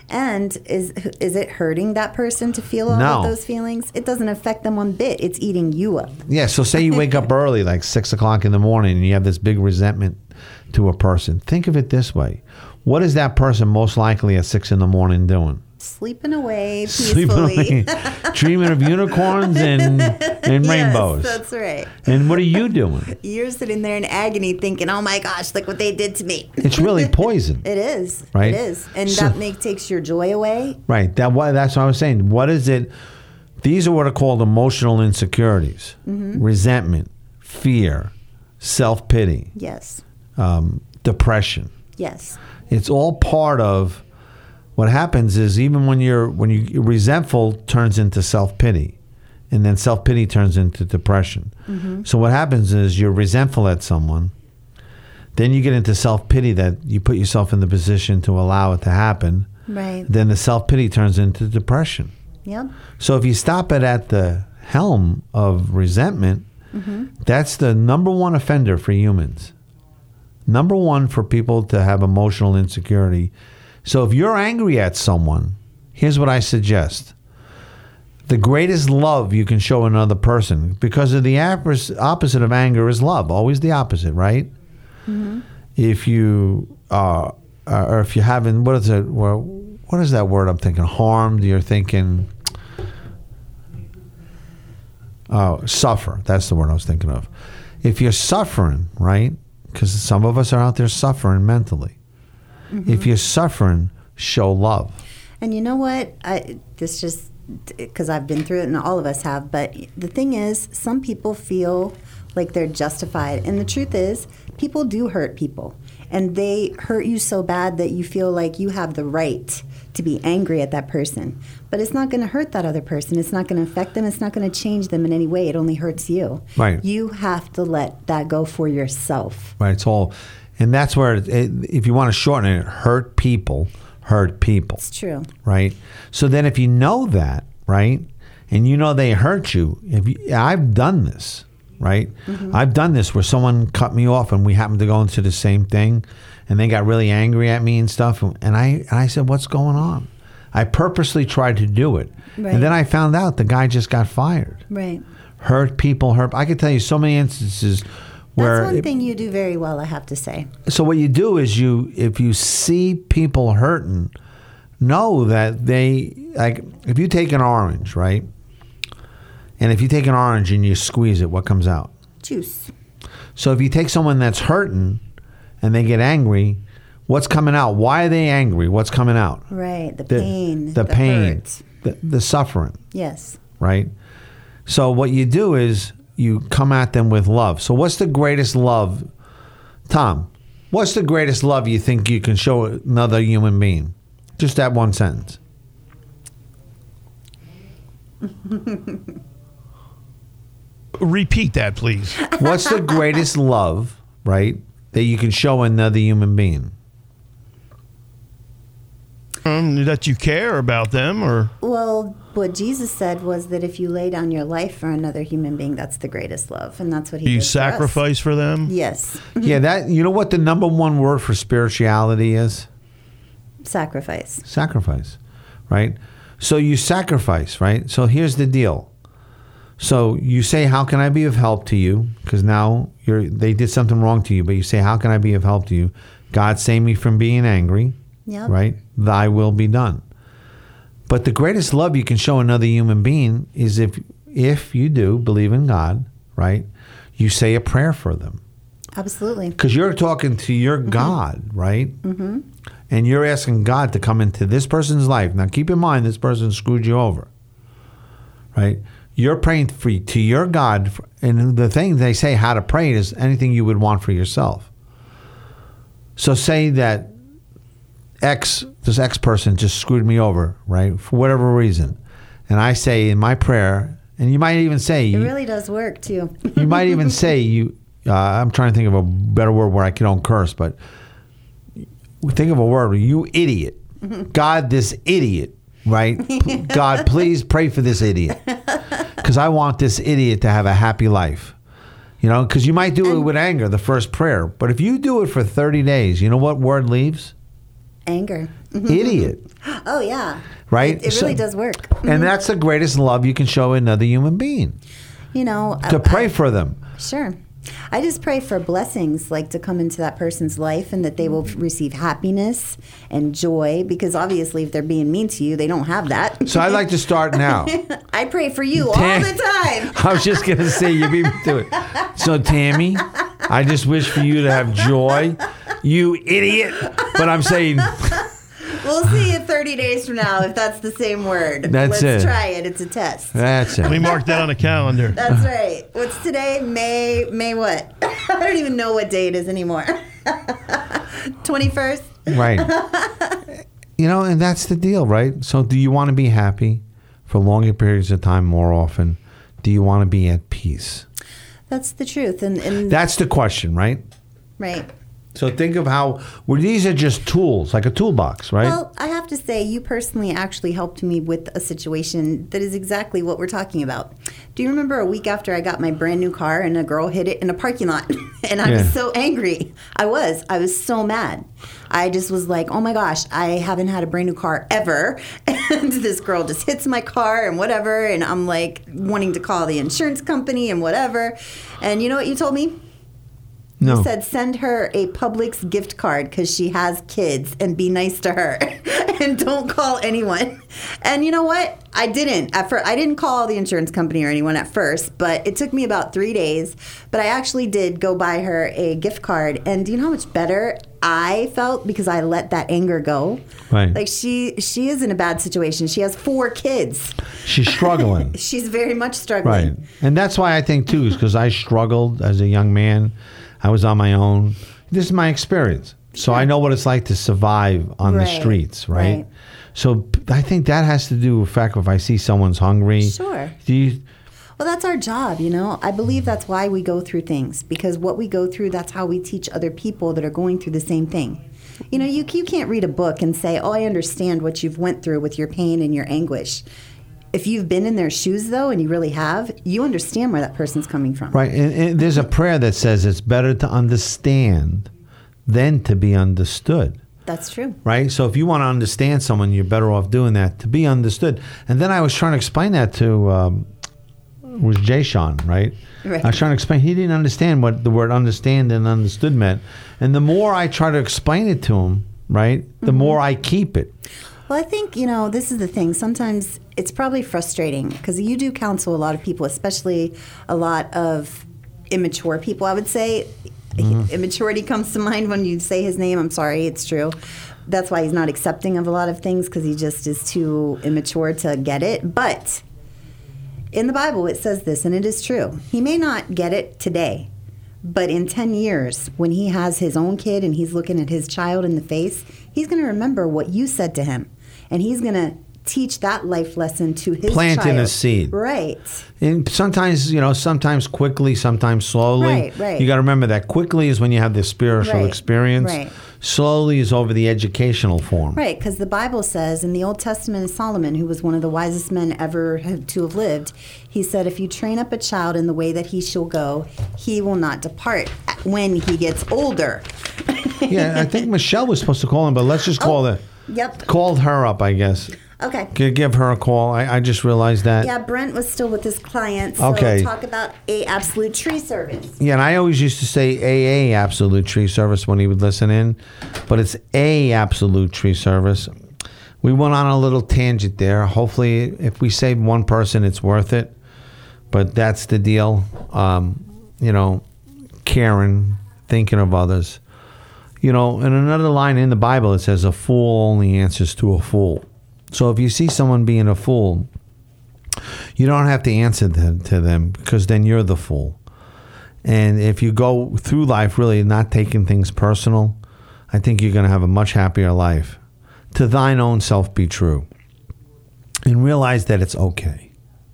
And is is it hurting that person to feel all No. of those feelings? It doesn't affect them one bit. It's eating you up. Yeah, so say you wake up early, like six o'clock in the morning, and you have this big resentment to a person. Think of it this way. What is that person most likely at six in the morning doing? Sleeping away Sleeping peacefully. away, dreaming of unicorns and, and rainbows. Yes, that's right. And what are you doing? You're sitting there in agony thinking, oh my gosh, look what they did to me. It's really poison. It is. Right? It is. And So- that make, takes your joy away. Right. That why that's what I was saying. What is it? These are what are called emotional insecurities: Mm-hmm. resentment, fear, self-pity, Yes. um, depression. Yes. It's all part of what happens. Is even when you're when you you're resentful turns into self-pity, and then self-pity turns into depression. Mm-hmm. So what happens is you're resentful at someone, then you get into self-pity that you put yourself in the position to allow it to happen. Right. Then the self-pity turns into depression. Yep. So if you stop it at the helm of resentment, Mm-hmm. that's the number one offender for humans. Number one for people to have emotional insecurity. So if you're angry at someone, here's what I suggest. The greatest love you can show another person, because of the appos- opposite of anger is love, always the opposite, right? Mm-hmm. If you uh, or if you haven't, what is it? Well, what is that word I'm thinking? Harmed, you're thinking... Oh, suffer. That's the word I was thinking of. If you're suffering, right? Because some of us are out there suffering mentally. Mm-hmm. If you're suffering, show love. And you know what? I, this just, because I've been through it and all of us have, but the thing is, some people feel like they're justified. And the truth is, people do hurt people. And they hurt you so bad that you feel like you have the right to be angry at that person. But it's not going to hurt that other person. It's not going to affect them. It's not going to change them in any way. It only hurts you. Right. You have to let that go for yourself. Right. It's all, and that's where, it, it, if you want to shorten it, hurt people, hurt people. It's true. Right. So then if you know that, right, and you know they hurt you, if you, I've done this, right? Mm-hmm. I've done this where someone cut me off and we happened to go into the same thing, and they got really angry at me and stuff, and I and I said, what's going on? I purposely tried to do it. Right. And then I found out the guy just got fired. Right. Hurt people, hurt. I could tell you so many instances where. That's one it- thing you do very well, I have to say. So what you do is you, if you see people hurting, know that they, like, if you take an orange, right? And if you take an orange and you squeeze it, what comes out? Juice. So if you take someone that's hurting and they get angry, what's coming out? Why are they angry? What's coming out? Right. The, The, pain. the pain, hurt. the, the suffering, Yes. right? So what you do is you come at them with love. So what's the greatest love, Tom? What's the greatest love you think you can show another human being? Just that one sentence. Repeat that, please. What's the greatest love, right, that you can show another human being? Um, that you care about them, or Well, what Jesus said was that if you lay down your life for another human being, that's the greatest love, and that's what he you did for us. sacrifice for them. Yes, Yeah, that, you know what the number one word for spirituality is? sacrifice. Sacrifice, right? So you sacrifice, right? So here's the deal. So you say, how can I be of help to you? Because now you're they did something wrong to you, but you say, how can I be of help to you? God, save me from being angry, Yep. right? Thy will be done. But the greatest love you can show another human being is if if you do believe in God, right? You say a prayer for them. Absolutely. Because you're talking to your God, right? Mm-hmm. And you're asking God to come into this person's life. Now, keep in mind, this person screwed you over, right? You're praying for to your God, and the thing they say how to pray is anything you would want for yourself. So say that X, this X person just screwed me over, right, for whatever reason. And I say in my prayer, and you might even say... It really does work too. You might even say you. Uh, I'm trying to think of a better word where I don't curse, but think of a word. You idiot, God, this idiot, right? God, please pray for this idiot, because I want this idiot to have a happy life. You know, because you might do it with anger, the first prayer, but if you do it for thirty days, you know what word leaves? Anger. Idiot. Oh, yeah. Right? It, it So- really does work. And that's the greatest love you can show another human being. You know, To I- pray I- for them. Sure. I just pray for blessings like to come into that person's life and that they will receive happiness and joy because obviously if they're being mean to you, they don't have that. So I'd like to start now. I pray for you Tam- all the time. I was just going to say, you beat me to it. So, Tammy, I just wish for you to have joy. You idiot. But I'm saying, We'll see you thirty days from now if that's the same word. That's Let's it. try it. It's a test. that's Let me it. mark that on the calendar. That's right. What's today? May, May what? I don't even know what day it is anymore. twenty-first? Right. You know, and that's the deal, right? So do you want to be happy for longer periods of time more often? Do you want to be at peace? That's the truth. And, and That's the question, right? right. So think of how, well, these are just tools, like a toolbox, right? Well, I have to say, you personally actually helped me with a situation that is exactly what we're talking about. Do you remember a week after I got my brand new car and a girl hit it in a parking lot? And I Yeah. was so angry. I was. I was so mad. I just was like, oh my gosh, I haven't had a brand new car ever. And this girl just hits my car and whatever. And I'm like wanting to call the insurance company and whatever. And you know what you told me? no. You said send her a Publix gift card because she has kids and be nice to her and don't call anyone. And you know what? I didn't. At first, I didn't call the insurance company or anyone at first, but it took me about three days. But I actually did go buy her a gift card. And do you know how much better I felt because I let that anger go? Right. Like she, she is in a bad situation. She has four kids. She's struggling. She's very much struggling. Right. And that's why I think, too, is because I struggled as a young man. I was on my own. This is my experience. So I know what it's like to survive on the Right, streets, right? right. So I think that has to do with the fact if I see someone's hungry. Sure. Do you, Well, that's our job, you know. I believe that's why we go through things because what we go through, that's how we teach other people that are going through the same thing. You know, you you can't read a book and say, "Oh, I understand what you've went through with your pain and your anguish." If you've been in their shoes, though, and you really have, you understand where that person's coming from. right. And, and there's a prayer that says it's better to understand than to be understood. That's true. Right? So if you want to understand someone, you're better off doing that to be understood. And then I was trying to explain that to, um, it was Jay Sean, right? Right. I was trying to explain, he didn't understand what the word understand and understood meant. And the more I try to explain it to him, right, the Mm-hmm. more I keep it. Well, I think, you know, this is the thing. Sometimes it's probably frustrating because you do counsel a lot of people, especially a lot of immature people, I would say. Mm-hmm. Immaturity comes to mind when you say his name. I'm sorry, it's true. That's why he's not accepting of a lot of things because he just is too immature to get it. But in the Bible, it says this, and it is true. He may not get it today, but in ten years, when he has his own kid and he's looking at his child in the face, he's going to remember what you said to him. And he's going to teach that life lesson to his Planting child. a seed. Right. And sometimes, you know, sometimes quickly, sometimes slowly. Right, right. You got to remember that quickly is when you have the spiritual Right, experience. right. Slowly is over the educational form. Right, because the Bible says in the Old Testament of Solomon, who was one of the wisest men ever to have lived, he said, if you train up a child in the way that he shall go, he will not depart when he gets older. Yeah, I think Michelle was supposed to call him, but let's just call Oh, her. Yep. Called her up, I guess. Okay. G- Give her a call. I, I just realized that. Yeah, Brent was still with his client, so Okay. talk about a absolute tree service. Yeah, and I always used to say A A Absolute Tree Service when he would listen in, but it's A Absolute Tree Service. We went on a little tangent there. Hopefully, if we save one person, it's worth it. But that's the deal. Um, you know, caring, thinking of others. You know, in another line in the Bible, it says, a fool only answers to a fool. So if you see someone being a fool, you don't have to answer them, to them because then you're the fool. And if you go through life really not taking things personal, I think you're going to have a much happier life. To thine own self be true. And realize that it's okay.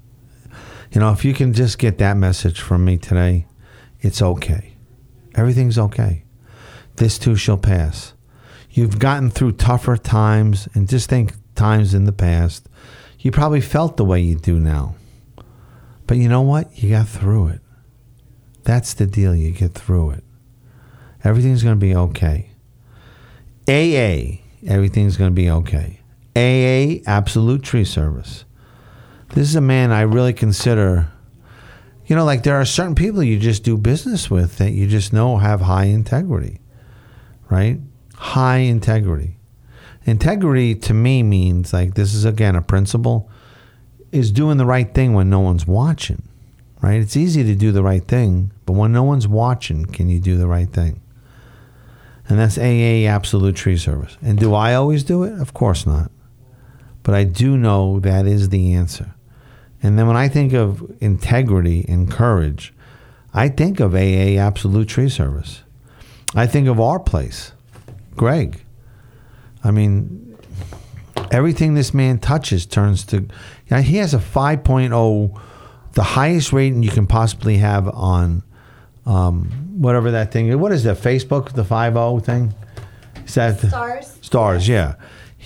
You know, if you can just get that message from me today, it's okay. Everything's okay. This too shall pass. You've gotten through tougher times, and just think times in the past. You probably felt the way you do now. But you know what? You got through it. That's the deal. You get through it. Everything's going to be okay. A A everything's going to be okay. A A, Absolute Tree Service. This is a man I really consider, you know, like there are certain people you just do business with that you just know have high integrity, right? High integrity. Integrity to me means, like, this is again a principle, is doing the right thing when no one's watching, right? It's easy to do the right thing, but when no one's watching, can you do the right thing? And that's A A, Absolute Tree Service. And do I always do it? Of course not. But I do know that is the answer. And then when I think of integrity and courage, I think of A A, Absolute Tree Service. I think of our place, Greg. I mean, everything this man touches turns to... You know, he has a five point oh, the highest rating you can possibly have on um, whatever that thing is. What is that, Facebook, the five point oh thing? Is that the, Stars? Stars, yeah.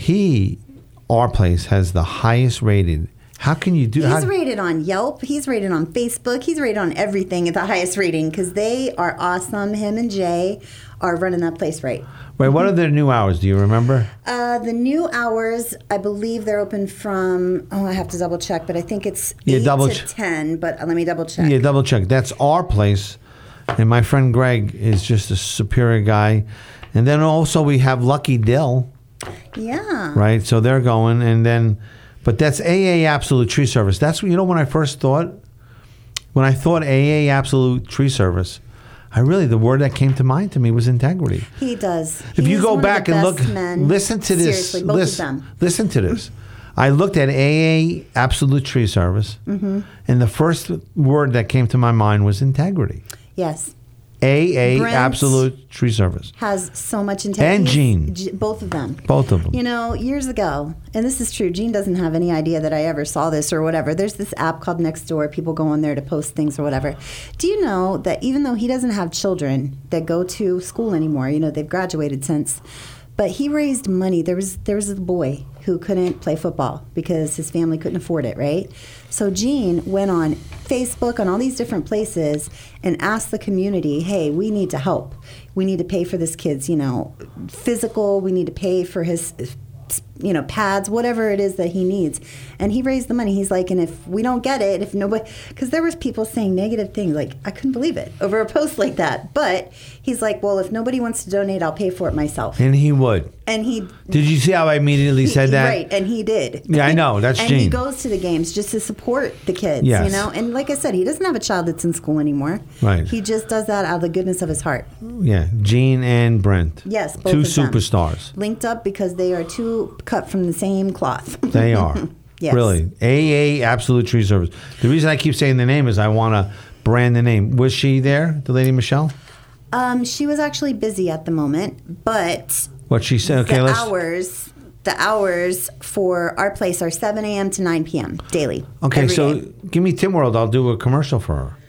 He, our place, has the highest rated. How can you do... He's how, rated on Yelp. He's rated on Facebook. He's rated on everything at the highest rating because they are awesome. Him and Jay are running that place right. Wait, what are their new hours? Do you remember? Uh, the new hours, I believe they're open from, oh, I have to double check, but I think it's Yeah, eight double to ch- ten, but let me double check. Yeah, double check. That's our place. And my friend Greg is just a superior guy. And then also we have Lucky Dill, Yeah. right? So they're going. And then, but that's A A, Absolute Tree Service. That's, you know, when I first thought, when I thought A A, Absolute Tree Service, I really, the word that came to mind to me was integrity. He does. If you He's go one of back the and best look, men. listen to this. Seriously, both listen, of them. listen to this. I looked at A A, Absolute Tree Service, Mm-hmm. and the first word that came to my mind was integrity. Yes. A A, Brent Absolute Tree Service. Has so much integrity. And Gene. G- both of them. Both of them. You know, years ago, and this is true, Gene doesn't have any idea that I ever saw this or whatever. There's this app called Nextdoor. People go on there to post things or whatever. Do you know that even though he doesn't have children that go to school anymore, you know, they've graduated since, but he raised money. There was there was a boy who couldn't play football because his family couldn't afford it, right? So Gene went on Facebook, on all these different places, and asked the community, hey, we need to help. We need to pay for this kid's, you know, physical. We need to pay for his, you know, pads, whatever it is that he needs. And he raised the money. He's like, and if we don't get it, if nobody, because there was people saying negative things, like, I couldn't believe it over a post like that. But he's like, well, if nobody wants to donate, I'll pay for it myself. And he would. And he... Did you see how I immediately he- said that? Right, and he did. Yeah, I know. That's and Gene. he goes to the games just to support the kids, Yes. you know? And like I said, he doesn't have a child that's in school anymore. Right. He just does that out of the goodness of his heart. Yeah, Gene and Brent. Yes, both Two of them. superstars. Linked up because they are two cut from the same cloth. They are. Yes. Really. A A, Absolute Tree Service. The reason I keep saying the name is I want to brand the name. Was she there, the lady Michelle? Um, she was actually busy at the moment, but What she said? Okay, the let's. hours the hours for our place are seven a.m. to nine p.m. daily. Okay, every so day. give me Tim World. I'll do a commercial for her.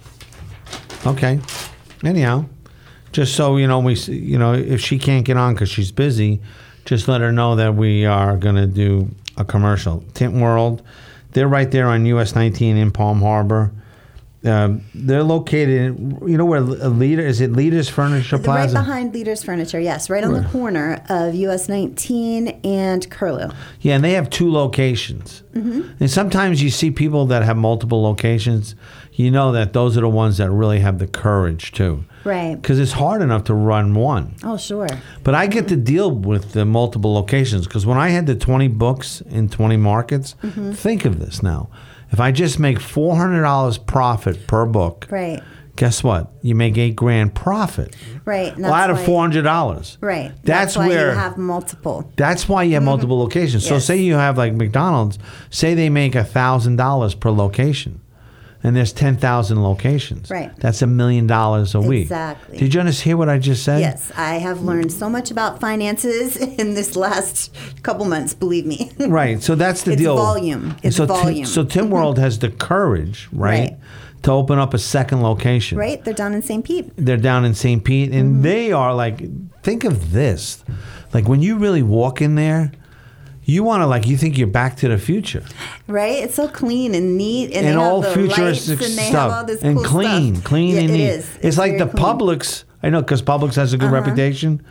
Okay. Anyhow, just so you know, we s- you know if she can't get on because she's busy, just let her know that we are going to do a commercial. Tint World, they're right there on U S nineteen in Palm Harbor. Um, they're located, you know where a Leader is it Leaders Furniture right Plaza? behind Leaders Furniture, yes, right on the corner of U S nineteen and Curlew. Yeah, and they have two locations. Mm-hmm. And sometimes you see people that have multiple locations. You know that those are the ones that really have the courage too. Right. Because it's hard enough to run one. Oh, sure. But I get to deal with the multiple locations because when I had the twenty books in twenty markets, Mm-hmm. think of this now. If I just make four hundred dollars profit per book, Right. guess what? You make eight grand profit. Right. and Well, out of why- four hundred dollars. Right. That's, why where you have multiple. That's why you have multiple locations. So Yes. say you have like McDonald's, say they make one thousand dollars per location. And there's ten thousand locations. Right. That's a million dollars a week. Exactly. Did you just hear what I just said? Yes, I have learned so much about finances in this last couple months, believe me. Right. So that's the It's deal. volume. It's so Ti- volume. so Tim World has the courage, right, Right. to open up a second location. Right? They're down in Saint Pete. They're down in Saint Pete, and Mm-hmm. they are like, think of this. Like when you really walk in there, you want to like, you think you're back to the future. Right? It's so clean and neat, and, and they all have the futuristic lights, and they stuff have all this and cool clean, stuff. clean yeah, and it neat. is. It's, like very the clean. Publix. I know because Publix has a good Uh-huh. reputation,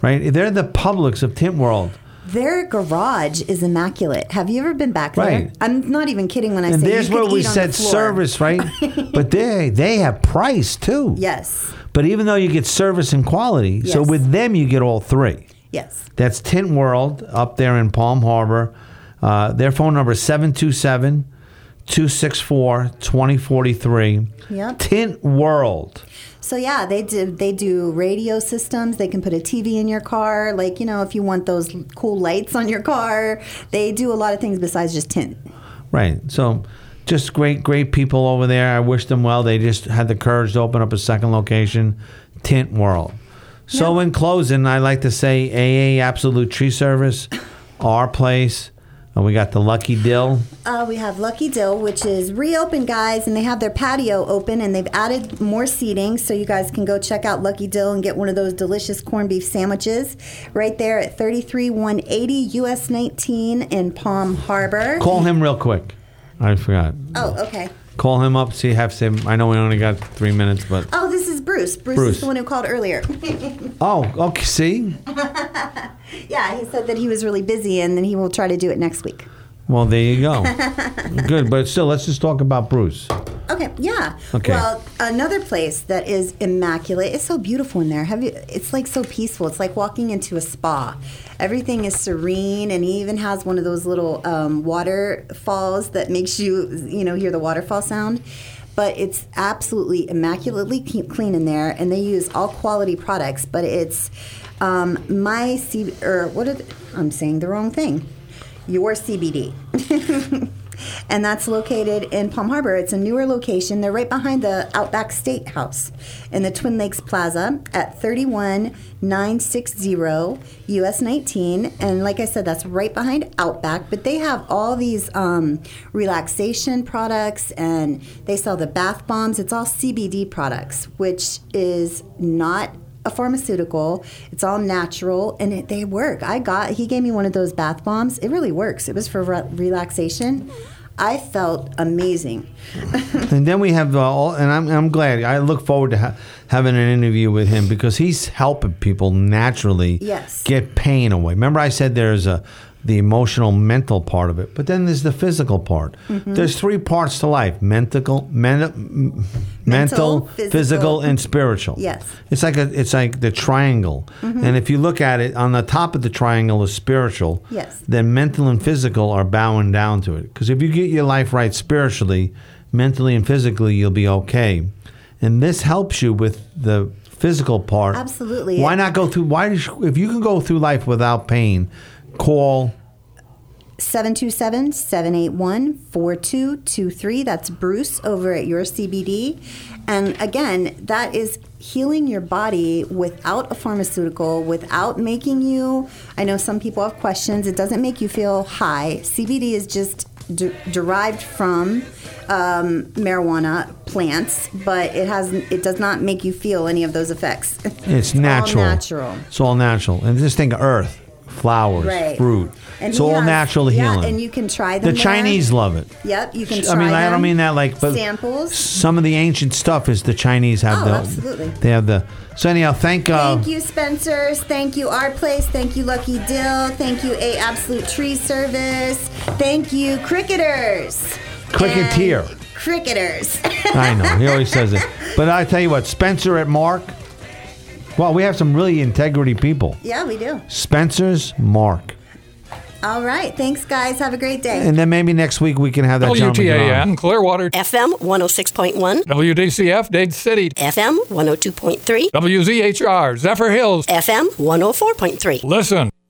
right? They're the Publix of Tint World. Their garage is immaculate. Have you ever been back there? Right. I'm not even kidding when I And say there's you could where we eat on said the floor. service, right? But they they have price too. Yes. But even though you get service and quality, so Yes. with them you get all three. Yes. That's Tint World up there in Palm Harbor. Uh, their phone number is seven two seven, two six four, two zero four three. Yep. Tint World. So yeah, they do they do radio systems. They can put a T V in your car. Like, you know, if you want those cool lights on your car, they do a lot of things besides just tint. Right. So just great, great people over there. I wish them well. They just had the courage to open up a second location, Tint World. So Yeah. in closing, I like to say A A Absolute Tree Service, our place. Uh, we got the Lucky Dill. Uh, we have Lucky Dill, which is reopened, guys, and they have their patio open, and they've added more seating, so you guys can go check out Lucky Dill and get one of those delicious corned beef sandwiches right there at thirty-three one eighty U S nineteen in Palm Harbor. Call him real quick. I forgot. Oh, okay. Call him up. See, have him. I know we only got three minutes, but Oh, this is Bruce. Bruce, Bruce. is the one who called earlier. oh, okay. See, Yeah, he said that he was really busy, and then he will try to do it next week. well, there you go. Good, but still, let's just talk about Bruce. Okay, yeah. Okay. Well, another place that is immaculate. It's so beautiful in there. Have you? It's like so peaceful. It's like walking into a spa. Everything is serene, and he even has one of those little um, waterfalls that makes you, you know, hear the waterfall sound. But it's absolutely immaculately ke- clean in there, and they use all quality products. But it's um, my C or what? Are the, I'm saying the wrong thing. Your C B D. And that's located in Palm Harbor. It's a newer location. They're right behind the Outback State House in the Twin Lakes Plaza at thirty-one nine sixty U S nineteen. And like I said, that's right behind Outback. But they have all these um, relaxation products, and they sell the bath bombs. It's all C B D products, which is not a pharmaceutical. It's all natural, and it, they work. I got, he gave me one of those bath bombs. It really works. It was for re- relaxation. I felt amazing. And then we have uh, all, and I'm I'm glad. I look forward to ha- having an interview with him because he's helping people naturally Yes. get pain away. Remember, I said there's a the emotional, mental part of it, but then there's the physical part. Mm-hmm. There's three parts to life: mental, men, m- mental, physical. physical, and spiritual. Yes. It's like a it's like the triangle, Mm-hmm. and if you look at it, on the top of the triangle is spiritual. Yes. Then mental and physical are bowing down to it. Because if you get your life right spiritually, mentally and physically, you'll be okay. And this helps you with the physical part. Absolutely. Why not go through? Why does, if you can go through life without pain, call. seven two seven, seven eight one, four two two three. That's Bruce over at Your C B D. And again, that is healing your body without a pharmaceutical, without making you, I know some people have questions, it doesn't make you feel high. C B D is just de- derived from um, marijuana plants, but it has it does not make you feel any of those effects. It's natural. All natural. It's all natural. And just think of earth, flowers, Right. fruit. And it's he all has- natural yeah, healing. and you can try them The there. Chinese love it. Yep, you can I try mean, I don't them. mean that like, but samples. some of the ancient stuff is the Chinese have Oh, the. absolutely. They have the. So anyhow, thank. Uh, Thank you, Spencer's. Thank you, Our Place. Thank you, Lucky Dill. Thank you, A Absolute Tree Service. Thank you, Cricketers. Cricketeer. And Cricketers. I know he always says it, but I tell you what, Spencer at Mark. Well, we have some really integrity people. Yeah, we do. Spencer's Mark, All right. Thanks, guys. Have a great day. and then maybe next week we can have that W T gentleman A on. N, Clearwater. F M one oh six point one, W D C F, Dade City. F M one oh two point three, W Z H R, Zephyr Hills. F M one oh four point three. Listen.